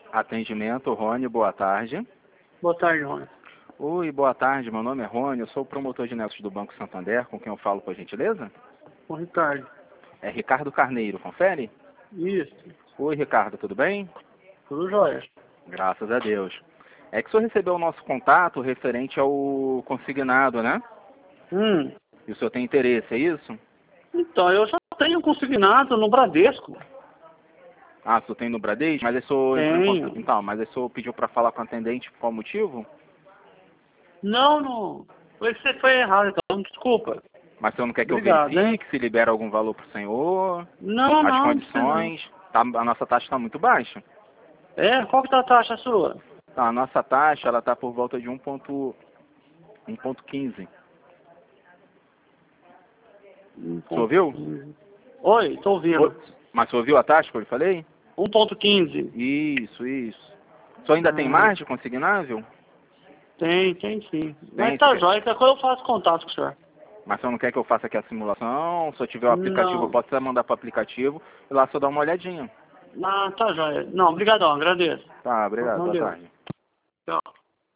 Atendimento, Rony, boa tarde. Boa tarde, Rony. Oi, boa tarde, meu nome é Rony, eu sou o promotor de negócios do Banco Santander, com quem eu falo, por gentileza? Com o Ricardo. É Ricardo Carneiro, confere? Isso. Oi, Ricardo, tudo bem? Tudo jóia. Graças a Deus. É que o senhor recebeu o nosso contato referente ao consignado, né? E o senhor tem interesse, é isso? Então, eu já tenho consignado no Bradesco. Ah, o senhor tem no Bradesco? Mas aí o senhor entrou em Tenho. contato. Então, mas aí o senhor pediu para falar com o atendente por qual motivo? Não. Você foi errado, então. Desculpa. Mas o senhor não quer que Obrigado, eu verifique se libera algum valor para o senhor? Não, As não precisa não. condições? Tá, a nossa taxa está muito baixa. É? Qual que tá a taxa sua? Tá, a nossa taxa ela está por volta de 1,15. O senhor ouviu? Oi, tô ouvindo. Mas o senhor ouviu a taxa que eu lhe falei? 1,15. Isso. O senhor ainda tem margem consignável? Tem sim. Mas Tem, tá você quer- jóia, qualquer coisa eu faço contato com o senhor. Mas o senhor não quer que eu faça aqui a simulação? Se eu tiver o aplicativo, eu Não. posso até mandar para o aplicativo e lá só dar uma olhadinha. Tá jóia. Não, obrigadão, agradeço. Tá, obrigado. Não Boa deu. tarde.